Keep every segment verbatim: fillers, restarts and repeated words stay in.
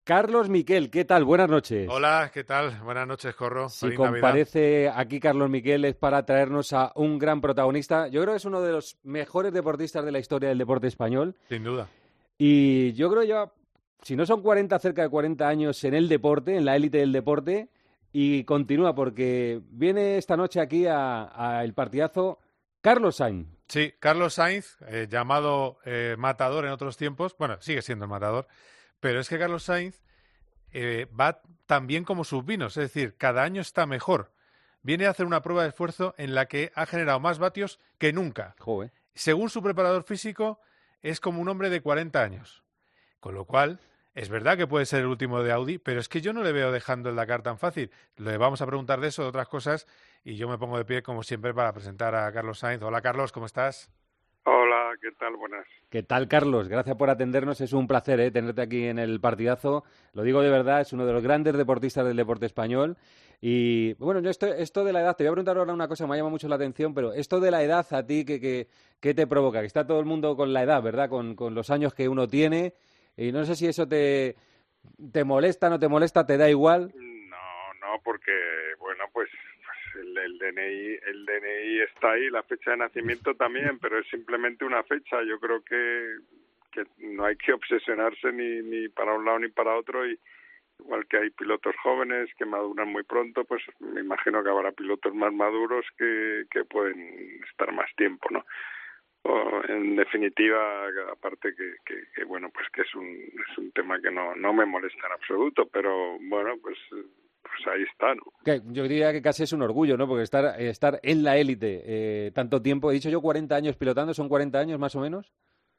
Carlos Miquel, ¿qué tal? Buenas noches. Hola, ¿qué tal? Buenas noches, Corro. Si Feliz Navidad. comparece aquí Carlos Miquel es para traernos a un gran protagonista. Yo creo que es uno de los mejores deportistas de la historia del deporte español. Sin duda. Y yo creo que lleva, si no son cuarenta, cerca de cuarenta años en el deporte, en la élite del deporte. Y continúa porque viene esta noche aquí a, a el partidazo Carlos Sainz. Sí, Carlos Sainz, eh, llamado eh, Matador en otros tiempos. Bueno, sigue siendo el Matador. Pero es que Carlos Sainz eh, va tan bien como sus vinos. Es decir, cada año está mejor. Viene a hacer una prueba de esfuerzo en la que ha generado más vatios que nunca. Joder. Según su preparador físico, es como un hombre de cuarenta años. Con lo cual, es verdad que puede ser el último de Audi, pero es que yo no le veo dejando el Dakar tan fácil. Le vamos a preguntar de eso, de otras cosas, y yo me pongo de pie, como siempre, para presentar a Carlos Sainz. Hola, Carlos, ¿cómo estás? Hola, ¿qué tal? Buenas. ¿Qué tal, Carlos? Gracias por atendernos. Es un placer, ¿eh? tenerte aquí en el partidazo. Lo digo de verdad, es uno de los grandes deportistas del deporte español. Y bueno, yo esto, esto de la edad, te voy a preguntar ahora una cosa que me ha llamado mucho la atención, pero esto de la edad a ti, ¿qué, qué, qué te provoca? Que está todo el mundo con la edad, ¿verdad? Con, con los años que uno tiene. Y no sé si eso te, te molesta, no te molesta, te da igual. No, no, porque, bueno, pues, pues el, el D N I, el D N I está ahí, la fecha de nacimiento también, pero es simplemente una fecha. Yo creo que, que no hay que obsesionarse ni, ni para un lado ni para otro, y igual que hay pilotos jóvenes que maduran muy pronto, pues me imagino que habrá pilotos más maduros que, que pueden estar más tiempo, ¿no? O, en definitiva, aparte que, que, que bueno, pues que es un es un tema que no no me molesta en absoluto, pero bueno, pues pues ahí está, ¿no? Que yo diría que casi es un orgullo, ¿no? Porque estar, estar en la élite eh, tanto tiempo, he dicho yo cuarenta años pilotando, ¿son cuarenta años más o menos?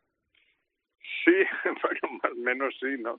Sí, bueno, más o menos sí, ¿no?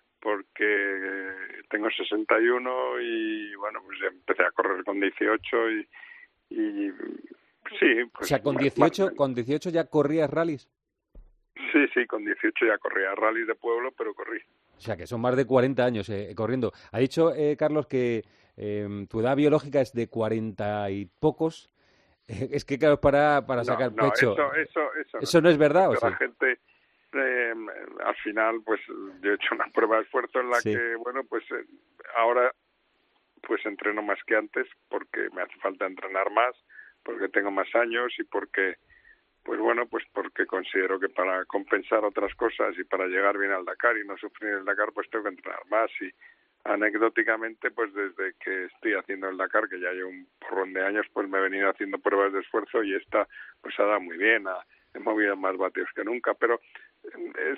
Porque tengo sesenta y uno y bueno, pues ya empecé a correr con dieciocho y, y sí, O pues sea, con más, más o dieciocho, menos. con dieciocho ya corrías rallies. Sí, sí, con dieciocho ya corría rally de pueblo, pero corrí. O sea, que son más de cuarenta años eh, corriendo. Ha dicho, eh, Carlos, que eh, tu edad biológica es de cuarenta y pocos. Eh, es que, claro, para, para No, sacar no, pecho. eso, eso, eso no. ¿Eso no es verdad o Porque la sí? gente, eh, al final, pues yo he hecho una prueba de esfuerzo en la Sí. que, bueno, pues eh, ahora pues entreno más que antes porque me hace falta entrenar más, porque tengo más años y porque, pues bueno, pues porque considero que para compensar otras cosas y para llegar bien al Dakar y no sufrir el Dakar, pues tengo que entrenar más. Y anecdóticamente, pues desde que estoy haciendo el Dakar, que ya llevo un porrón de años, pues me he venido haciendo pruebas de esfuerzo y esta pues ha dado muy bien, ha, he movido más vatios que nunca, pero es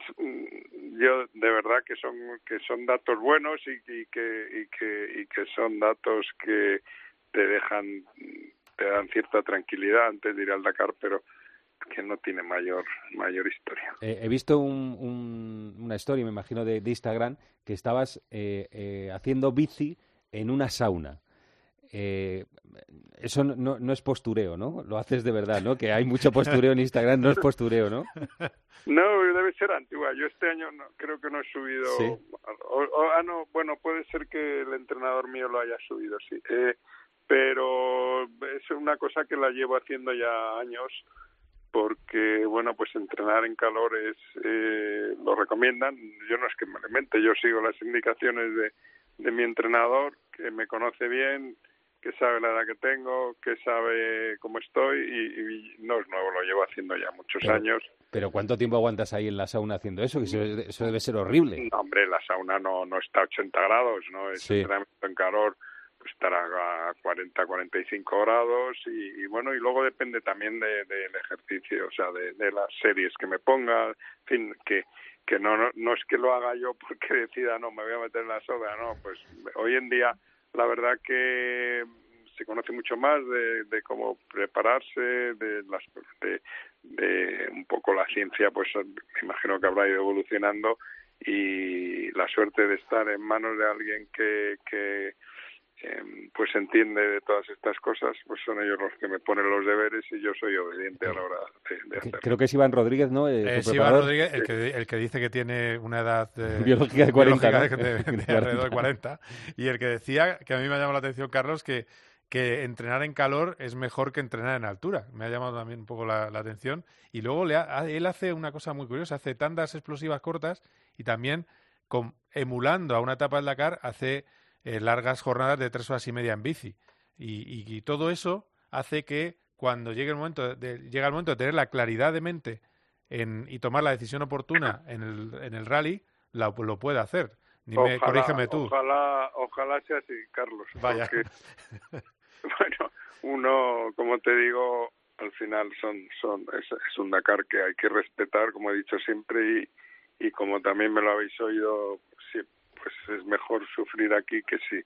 yo de verdad que son que son datos buenos y, y que y que y que son datos que te dejan te dan cierta tranquilidad antes de ir al Dakar, pero que no tiene mayor mayor historia. Eh, he visto un, un- una story, me imagino, de, de Instagram, que estabas eh, eh, haciendo bici en una sauna. Eh, eso no, no, no es postureo, ¿no? Lo haces de verdad, ¿no? Que hay mucho postureo en Instagram, no es postureo, ¿no? No, debe ser antigua. Yo este año no, creo que no he subido. Sí. O, o, ah, no, bueno, puede ser que el entrenador mío lo haya subido, sí. Eh, pero es una cosa que la llevo haciendo ya años porque, bueno, pues entrenar en calor es, eh, lo recomiendan. Yo no es que me lo invente, yo sigo las indicaciones de, de mi entrenador, que me conoce bien, que sabe la edad que tengo, que sabe cómo estoy y, y no es nuevo, lo llevo haciendo ya muchos Pero, años. pero ¿cuánto tiempo aguantas ahí en la sauna haciendo eso? Que eso, eso debe ser horrible. No, hombre, la sauna no, no está a ochenta grados, ¿no? Es Sí. entrenamiento en calor, pues estará a cuarenta, cuarenta y cinco grados y, y bueno, y luego depende también del de, de ejercicio, o sea, de, de las series que me ponga, en fin, que que no, no no es que lo haga yo porque decida, no, me voy a meter en la soga, no, pues hoy en día la verdad que se conoce mucho más de, de cómo prepararse, de las de, de un poco la ciencia, pues me imagino que habrá ido evolucionando y la suerte de estar en manos de alguien que, que eh, pues entiende de todas estas cosas, pues son ellos los que me ponen los deberes y yo soy obediente a la hora de, de hacerlo. Creo que es Iván Rodríguez, ¿no? Eh, tu Es Iván preparador. Rodríguez, el que, el que dice que tiene una edad eh, Biológica de cuarenta, biológica ¿no? de, de- De de alrededor de cuarenta. cuarenta. Y el que decía, que a mí me ha llamado la atención, Carlos, que, que entrenar en calor es mejor que entrenar en altura. Me ha llamado también un poco la, la atención. Y luego le ha- él hace una cosa muy curiosa, hace tandas explosivas cortas y también con, emulando a una etapa del Dakar, hace eh, largas jornadas de tres horas y media en bici. Y, y, y todo eso hace que cuando llegue el momento de, llega el momento de tener la claridad de mente en, y tomar la decisión oportuna en el, en el rally, la, lo puede hacer. Dime, ojalá, corrígeme tú. Ojalá, ojalá sea así, Carlos. Vaya. Porque, bueno, uno, como te digo, al final son, son es, es un Dakar que hay que respetar, como he dicho siempre, y, y como también me lo habéis oído, sí, pues es mejor sufrir aquí que si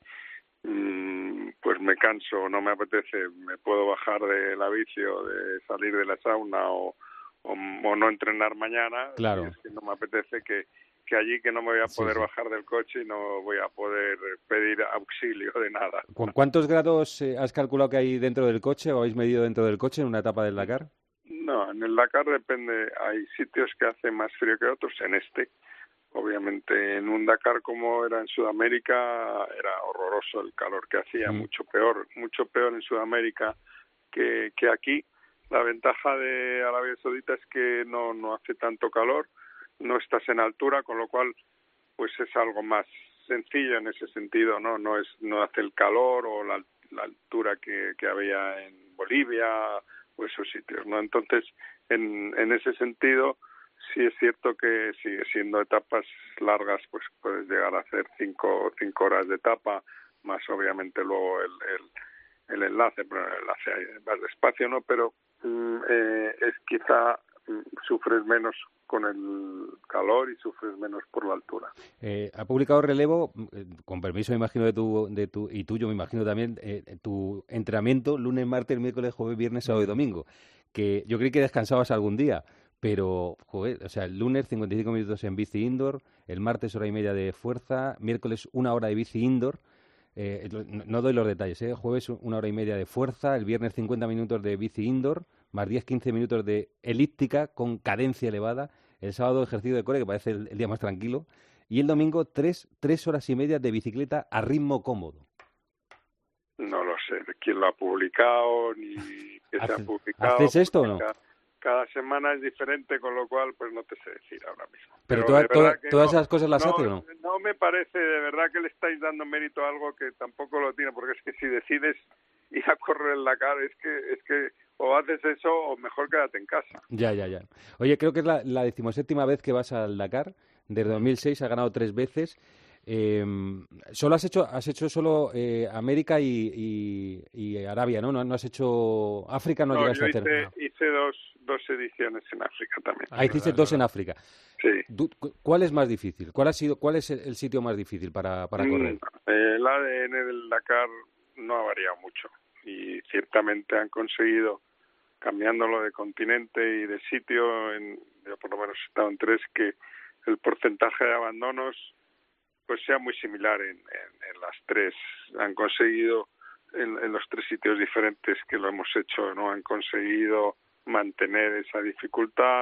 mmm, pues me canso o no me apetece, me puedo bajar de la bici o de salir de la sauna o, o, o no entrenar mañana. Claro. Y es que no me apetece que que allí que no me voy a poder sí, sí. bajar del coche y no voy a poder pedir auxilio de nada. ¿Cuántos grados eh, has calculado que hay dentro del coche o habéis medido dentro del coche en una etapa del Dakar? No, en el Dakar depende, hay sitios que hace más frío que otros, en este. Obviamente en un Dakar como era en Sudamérica era horroroso el calor que hacía, mm. mucho peor, mucho peor en Sudamérica que, que aquí. La ventaja de Arabia Saudita es que no, no hace tanto calor, no estás en altura, con lo cual pues es algo más sencillo en ese sentido, no no es no hace el calor o la, la altura que, que había en Bolivia o esos sitios, ¿no? Entonces, en, en ese sentido sí es cierto que sigue siendo etapas largas, pues puedes llegar a hacer cinco cinco horas de etapa, más obviamente luego el el, el enlace, pero el enlace más despacio, ¿no? Pero mm, eh, es quizá mm, sufres menos con el calor y sufres menos por la altura. Eh, ha publicado Relevo, eh, con permiso me imagino de tu, de tu y tuyo me imagino también, eh, tu entrenamiento lunes, martes, miércoles, jueves, viernes, sábado y domingo, que yo creí que descansabas algún día, pero, joder, o sea, el lunes cincuenta y cinco minutos en bici indoor, el martes hora y media de fuerza, miércoles una hora de bici indoor, eh, no, no doy los detalles, ¿eh? Jueves una hora y media de fuerza, el viernes cincuenta minutos de bici indoor, más diez a quince minutos de elíptica con cadencia elevada, el sábado ejercicio de core, que parece el, el día más tranquilo, y el domingo tres, tres horas y media de bicicleta a ritmo cómodo. No lo sé de quién lo ha publicado, ni qué se ha publicado. ¿Haces esto o no? Cada, cada semana es diferente, con lo cual pues no te sé decir ahora mismo. Pero, Pero toda, toda, todas no, esas cosas las no, hace o no? No me parece de verdad que le estáis dando mérito a algo que tampoco lo tiene, porque es que si decides ir a correr en la cara, es que es que o haces eso o mejor quédate en casa. Ya, ya, ya. Oye, creo que es la, la decimoséptima vez que vas al Dakar. Desde dos mil seis has ganado tres veces. Eh, solo has hecho has hecho solo eh, América y, y, y Arabia, ¿no? ¿no? No has hecho África, no, no llegaste yo a hacer. hice, No. hice dos, dos ediciones en África también. Ah, hiciste dos en África. Sí. ¿Cuál es más difícil? ¿Cuál ha sido cuál es el, el sitio más difícil para, para correr? Mm, el A D N del Dakar no ha variado mucho y ciertamente han conseguido, cambiándolo de continente y de sitio, en, yo por lo menos he estado en tres, que el porcentaje de abandonos pues sea muy similar en, en, en las tres. Han conseguido en, en los tres sitios diferentes que lo hemos hecho, no han conseguido mantener esa dificultad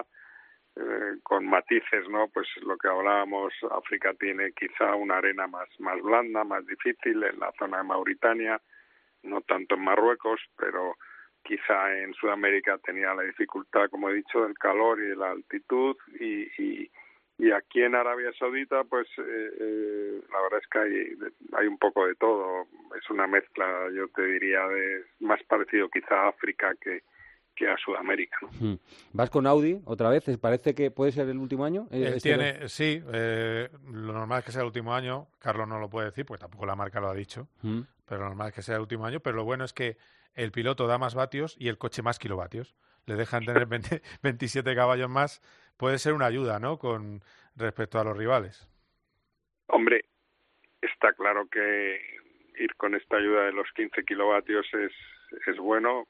eh, con matices, ¿no? Pues lo que hablábamos, África tiene quizá una arena más más blanda, más difícil, en la zona de Mauritania, no tanto en Marruecos, pero quizá en Sudamérica tenía la dificultad, como he dicho, del calor y de la altitud, y, y, y aquí en Arabia Saudita, pues eh, eh, la verdad es que hay, hay un poco de todo. Es una mezcla, yo te diría, de más parecido quizá a África que, que a Sudamérica, ¿no? ¿Vas con Audi otra vez? ¿Parece que puede ser el último año? Él este tiene, de... sí, eh, lo normal es que sea el último año. Carlos no lo puede decir, porque tampoco la marca lo ha dicho, ¿Mm? pero lo normal es que sea el último año. Pero lo bueno es que el piloto da más vatios y el coche más kilovatios. Le dejan tener veinte, veintisiete caballos más. Puede ser una ayuda, ¿no?, con respecto a los rivales. Hombre, está claro que ir con esta ayuda de los quince kilovatios es, es bueno.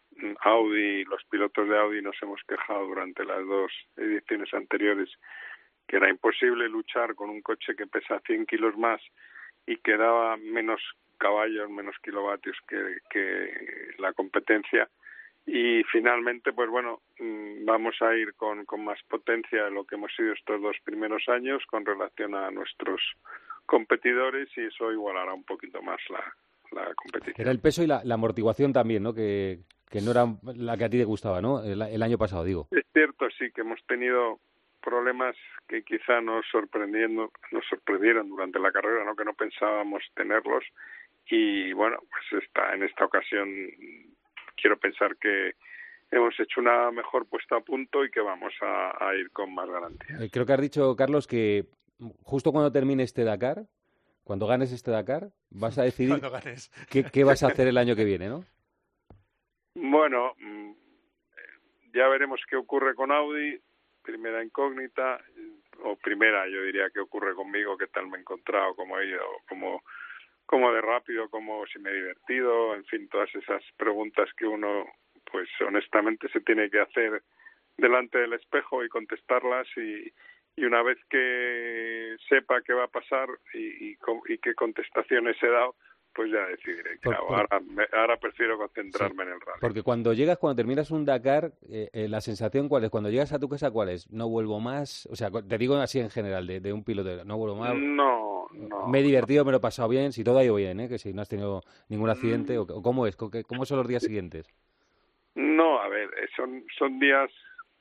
Audi, los pilotos de Audi nos hemos quejado durante las dos ediciones anteriores que era imposible luchar con un coche que pesa cien kilos más y que daba menos caballos, menos kilovatios que, que la competencia. Y finalmente, pues bueno, vamos a ir con, con más potencia de lo que hemos sido estos dos primeros años con relación a nuestros competidores, y eso igualará un poquito más la, la competición. Era el peso y la, la amortiguación también, ¿no?, que, que no era la que a ti te gustaba, ¿no?, el, el año pasado, digo. Es cierto, sí, que hemos tenido problemas que quizá nos sorprendiendo, nos sorprendieron durante la carrera, ¿no? Que no pensábamos tenerlos, y bueno, pues está en esta ocasión quiero pensar que hemos hecho una mejor puesta a punto y que vamos a, a ir con más garantías. Eh, creo que has dicho, Carlos, que justo cuando termine este Dakar, cuando ganes este Dakar, vas a decidir qué, qué vas a hacer el año que viene, ¿no? Bueno, ya veremos qué ocurre con Audi, primera incógnita, o primera, yo diría, qué ocurre conmigo, qué tal me he encontrado, cómo he ido, cómo, cómo de rápido, cómo si me he divertido, en fin, todas esas preguntas que uno, pues honestamente, se tiene que hacer delante del espejo y contestarlas, y, y una vez que sepa qué va a pasar y, y, y qué contestaciones he dado, pues ya decidiré. Por, claro, por... Ahora, ahora prefiero concentrarme sí, en el rally. Porque cuando llegas, cuando terminas un Dakar, eh, eh, la sensación ¿cuál es? Cuando llegas a tu casa, ¿cuál es? No vuelvo más. O sea, te digo así en general, de, de un piloto, no vuelvo más. No, no. Me he divertido, me lo he pasado bien, si todo ha ido bien, ¿eh? Que si no has tenido ningún accidente, o, o ¿cómo es? ¿Cómo son los días siguientes? No, a ver, son, son días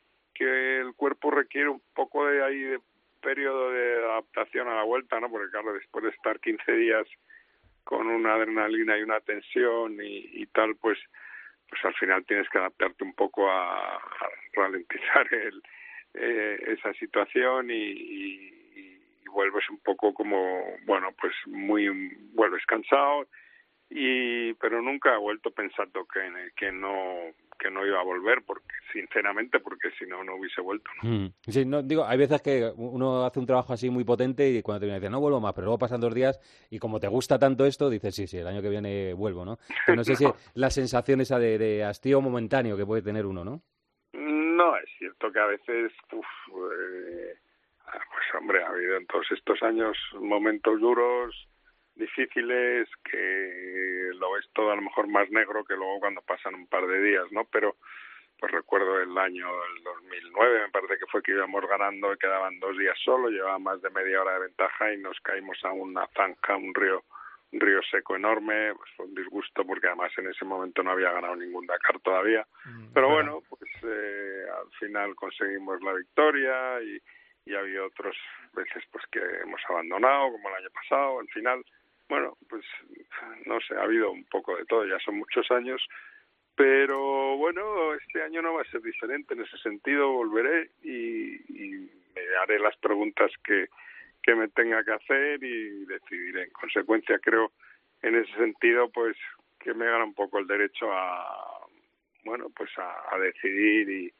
que el cuerpo requiere un poco de ahí de periodo de adaptación a la vuelta, ¿no? Porque claro, después de estar quince días con una adrenalina y una tensión y, y tal, pues pues al final tienes que adaptarte un poco a, a ralentizar el, eh, esa situación y, y, y vuelves un poco como, bueno, pues muy, vuelves cansado, y pero nunca he vuelto pensando que, que no que no iba a volver, porque sinceramente, porque si no, no hubiese vuelto, ¿no? Mm. Sí, no, digo, hay veces que uno hace un trabajo así muy potente y cuando termina dice, no vuelvo más, pero luego pasan dos días y como te gusta tanto esto, dices, sí, sí, el año que viene vuelvo, ¿no? Que no sé no. si la sensación esa de, de hastío momentáneo que puede tener uno, ¿no? No, es cierto que a veces, uf, eh, pues hombre, ha habido en todos estos años momentos duros, difíciles, que lo ves todo a lo mejor más negro que luego cuando pasan un par de días, ¿no? Pero pues recuerdo el año del dos mil nueve, me parece que fue que íbamos ganando y quedaban dos días solo, llevaba más de media hora de ventaja y nos caímos a una zanja, un río un río seco enorme, pues fue un disgusto porque además en ese momento no había ganado ningún Dakar todavía, mm, pero bueno, pues eh, al final conseguimos la victoria y, y ha habido otras veces pues que hemos abandonado, como el año pasado. Al final, bueno, pues no sé, ha habido un poco de todo, ya son muchos años, pero bueno, este año no va a ser diferente en ese sentido, volveré y, y me haré las preguntas que que me tenga que hacer y decidiré. En consecuencia, creo, en ese sentido, pues que me gana un poco el derecho a, bueno, pues a, a decidir y,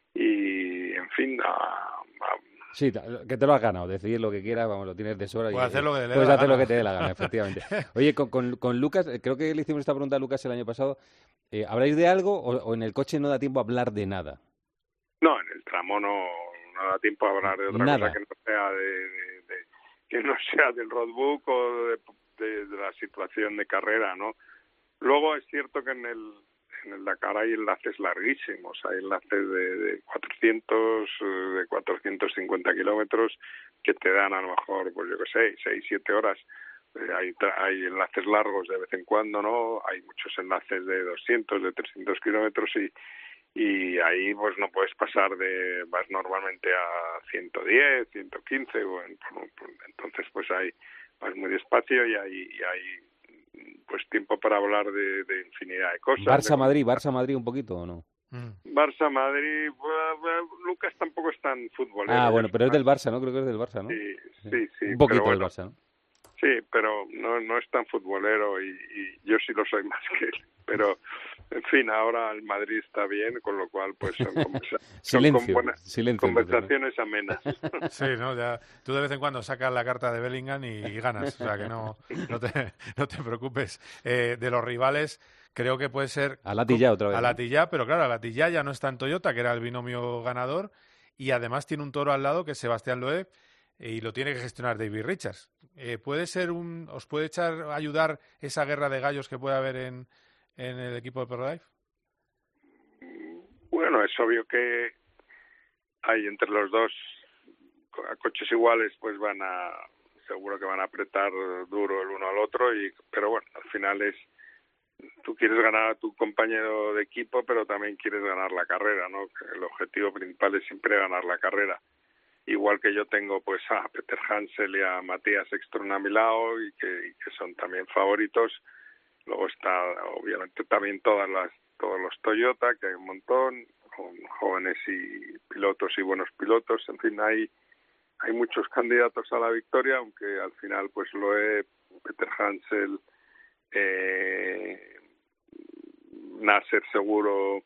y, en fin, a, a... Sí, que te lo has ganado, decidir lo que quieras, vamos, lo tienes de sobra. Puedes y, hacer lo que, puedes hacer gana. lo que te dé la gana, efectivamente. Oye, con, con, con Lucas, creo que le hicimos esta pregunta a Lucas el año pasado. Eh, ¿Habláis de algo o, o en el coche no da tiempo a hablar de nada? No, en el tramo no, no da tiempo a hablar de otra nada. cosa que no sea de, de, de que no sea del roadbook o de, de, de la situación de carrera, ¿no? Luego es cierto que en el en el Dakar hay enlaces larguísimos, hay enlaces de, de cuatrocientos, de cuatrocientos cincuenta kilómetros que te dan a lo mejor, pues yo qué sé, seis, siete horas. Eh, hay, hay enlaces largos de vez en cuando, ¿no? Hay muchos enlaces de doscientos, de trescientos kilómetros y y ahí pues no puedes pasar de, vas normalmente a ciento diez, ciento quince, o en, entonces pues hay, vas muy despacio y hay, y hay pues tiempo para hablar de, de infinidad de cosas. Barça-Madrid, Barça-Madrid un poquito o no? Barça-Madrid, bueno, Lucas tampoco es tan futbolero. Ah, bueno, pero es del Barça, ¿no? Creo que es del Barça, ¿no? Sí, sí, sí. Un poquito bueno, del Barça, ¿no? Sí, pero no, no es tan futbolero y, y yo sí lo soy más que él. Pero, en fin, ahora el Madrid está bien, con lo cual, pues son, conversa silencio, son buenas silencio, conversaciones amenas. Sí, ¿no? Ya, tú de vez en cuando sacas la carta de Bellingham y, y ganas, o sea que no, no, te, no te preocupes. Eh, de los rivales, creo que puede ser... Alatilla otra vez. Alatilla, pero claro, Alatilla ya no está en Toyota, que era el binomio ganador, y además tiene un toro al lado que es Sebastián Loeb, y lo tiene que gestionar David Richards. Eh, ¿Puede ser un, os puede echar ayudar esa guerra de gallos que puede haber en, en el equipo de ProLife? Bueno, es obvio que hay entre los dos a coches iguales, pues van a, seguro que van a apretar duro el uno al otro, y pero bueno, al final es, tú quieres ganar a tu compañero de equipo, pero también quieres ganar la carrera, ¿no? El objetivo principal es siempre ganar la carrera. igual que yo tengo pues a Peter Hansel y a Matías Ekström a mi lado y que, y que son también favoritos. Luego está obviamente también todas las todos los Toyota, que hay un montón, con jóvenes y pilotos y buenos pilotos. En fin, hay hay muchos candidatos a la victoria, aunque al final pues lo es Peter Hansel, eh, Nasser seguro,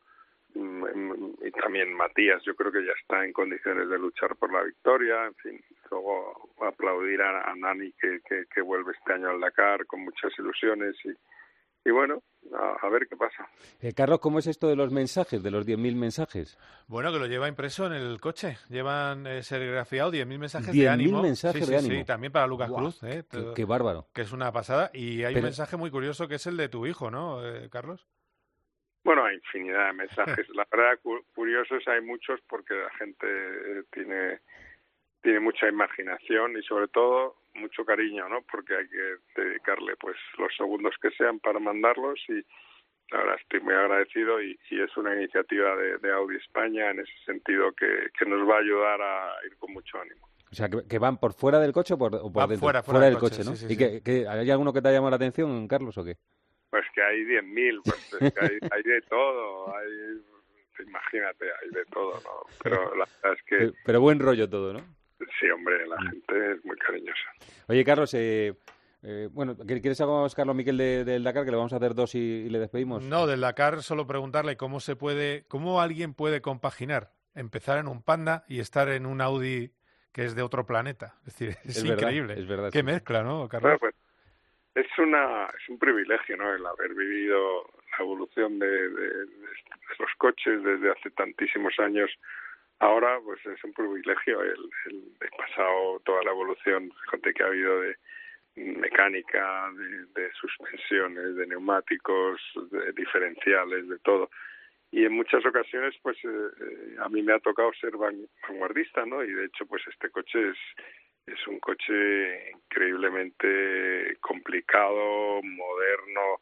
y también Matías, yo creo que ya está en condiciones de luchar por la victoria. En fin, luego aplaudir a, a Nani que, que, que vuelve este año al Dakar con muchas ilusiones y, y bueno, a, a ver qué pasa. Eh, Carlos, ¿cómo es esto de los mensajes, de los diez mil mensajes? Bueno, que lo lleva impreso en el coche. Llevan eh, serigrafiado diez mil mensajes de diez ánimo. mil mensajes sí, sí, de ánimo. Sí, también para Lucas Guau, Cruz. Eh, qué, qué bárbaro. Que es una pasada. Y hay Pero... un mensaje muy curioso que es el de tu hijo, ¿no, eh, Carlos? Bueno, hay infinidad de mensajes. La verdad, curiosos hay muchos porque la gente tiene tiene mucha imaginación y sobre todo mucho cariño, ¿no? Porque hay que dedicarle pues los segundos que sean para mandarlos y la verdad estoy muy agradecido y, y es una iniciativa de, de Audi España en ese sentido que, que nos va a ayudar a ir con mucho ánimo. O sea, que, que van por fuera del coche o por, o por Va dentro. Fuera, fuera, fuera del, del coche, coche, ¿no? Sí, sí, ¿Y sí. que, que, hay alguno que te ha llamado la atención, Carlos, o qué? Pues que hay diez mil, pues es que hay, hay de todo, hay, imagínate, hay de todo, ¿no? Pero la verdad es que... Pero, pero buen rollo todo, ¿no? Sí, hombre, la gente es muy cariñosa. Oye, Carlos, eh, eh, bueno, ¿quieres algo más, Carlos Miquel, de, del Dakar, que le vamos a hacer dos y, y le despedimos? No, del Dakar solo preguntarle cómo se puede, cómo alguien puede compaginar empezar en un Panda y estar en un Audi que es de otro planeta. Es decir, es, es increíble. Verdad, es verdad. Qué sí, mezcla, ¿no, Bueno, Carlos? pues, es una es un privilegio, ¿no? El haber vivido la evolución de, de, de los coches desde hace tantísimos años. Ahora, pues es un privilegio el, el he pasado toda la evolución, fíjate que ha habido de mecánica, de, de suspensiones, de neumáticos, de diferenciales, de todo. Y en muchas ocasiones, pues eh, a mí me ha tocado ser vanguardista, ¿no? Y de hecho, pues este coche es es un coche increíblemente complicado, moderno,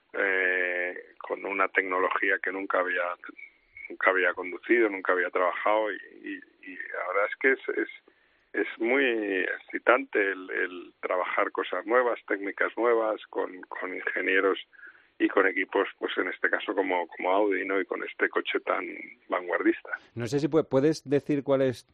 eh, con una tecnología que nunca había nunca había conducido, nunca había trabajado y, y, y la verdad es que es, es, es muy excitante el, el trabajar cosas nuevas, técnicas nuevas, con, con ingenieros y con equipos, pues en este caso como, como Audi, ¿no? Y con este coche tan vanguardista. No sé si puedes decir cuál es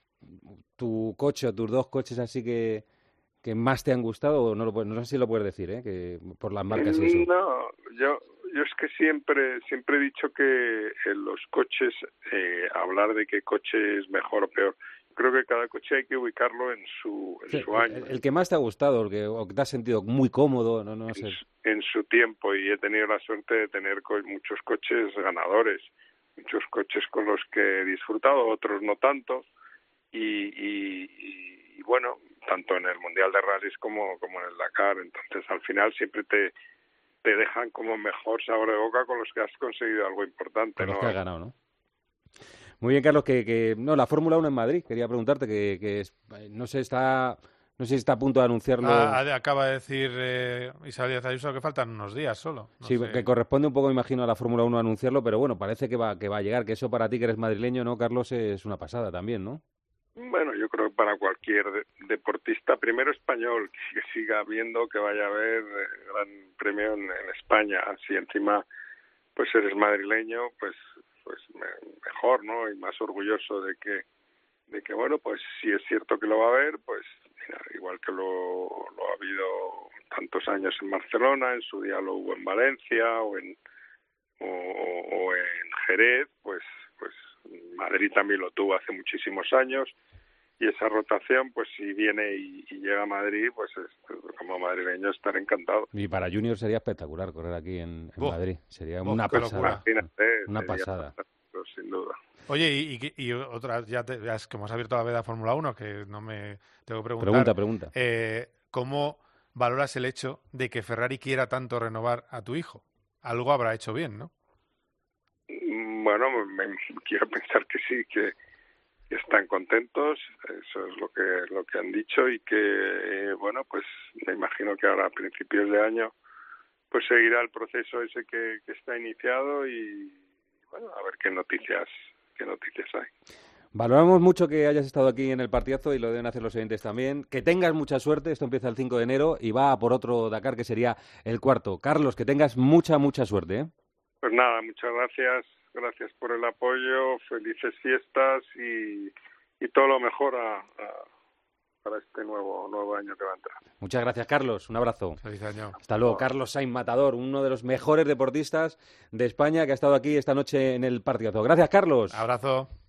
tu coche o tus dos coches así que, que más te han gustado o no lo puedes, no sé si lo puedes decir, ¿eh? Que por las marcas y eso. No, yo yo es que siempre siempre he dicho que en los coches eh, hablar de qué coche es mejor o peor, creo que cada coche hay que ubicarlo en su en Sí, su año. El, el que más te ha gustado, el que, o que te has sentido muy cómodo, no, no sé. En, en su tiempo, y he tenido la suerte de tener co- muchos coches ganadores, muchos coches con los que he disfrutado, otros no tanto, y, y, y, y bueno, tanto en el Mundial de Rallys como, como en el Dakar. Entonces al final siempre te te dejan como mejor sabor de boca con los que has conseguido algo importante, Con los ¿no? que has ganado, ¿no? Muy bien, Carlos, que, que no, la Fórmula uno en Madrid, quería preguntarte, que, que es, no sé, está, no sé si está a punto de anunciarlo. Ah, acaba de decir eh, Isabel Díaz Ayuso que faltan unos días solo. No sí, sé. que corresponde un poco, imagino, a la Fórmula uno anunciarlo, pero bueno, parece que va, que va a llegar, que eso para ti, que eres madrileño, ¿no, Carlos? Es una pasada también, ¿no? Bueno, yo creo que para cualquier de- deportista, primero español, que siga viendo que vaya a haber eh, gran premio en, en España, si encima pues eres madrileño, pues pues me- mejor, ¿no? Y más orgulloso de que de que bueno, pues si es cierto que lo va a haber, pues mira, igual que lo, lo ha habido tantos años en Barcelona, en su día lo hubo en Valencia o en o, o en Jerez, pues pues Madrid también lo tuvo hace muchísimos años. Y esa rotación, pues si viene y, y llega a Madrid, pues es, como madrileño estar encantado. Y para Junior sería espectacular correr aquí en, en Buah. Madrid. Sería Buah, una qué pasada. locura. Imagínate, Una sería pasada. fantástico, sin duda. Oye, y, y, y otra, ya, te, ya es que hemos abierto la veda Fórmula uno, que no me tengo que preguntar. Pregunta, pregunta. Eh, ¿Cómo valoras el hecho de que Ferrari quiera tanto renovar a tu hijo? Algo habrá hecho bien, ¿no? Bueno, me, me- quiero pensar que sí, que, que están contentos, eso es lo que lo que han dicho y que, eh, bueno, pues me imagino que ahora a principios de año pues seguirá el proceso ese que, que está iniciado y, bueno, a ver qué noticias qué noticias hay. Valoramos mucho que hayas estado aquí en el partidazo y lo deben hacer los oyentes también. Que tengas mucha suerte, esto empieza el cinco de enero y va a por otro Dakar que sería el cuarto. Carlos, que tengas mucha, mucha suerte, ¿eh? Pues nada, muchas gracias, gracias por el apoyo, felices fiestas y, y todo lo mejor a, a, para este nuevo nuevo año que va a entrar. Muchas gracias, Carlos. Un abrazo. Feliz año. Hasta luego. Carlos Sainz Matador, uno de los mejores deportistas de España que ha estado aquí esta noche en el partidazo. Gracias, Carlos. Abrazo.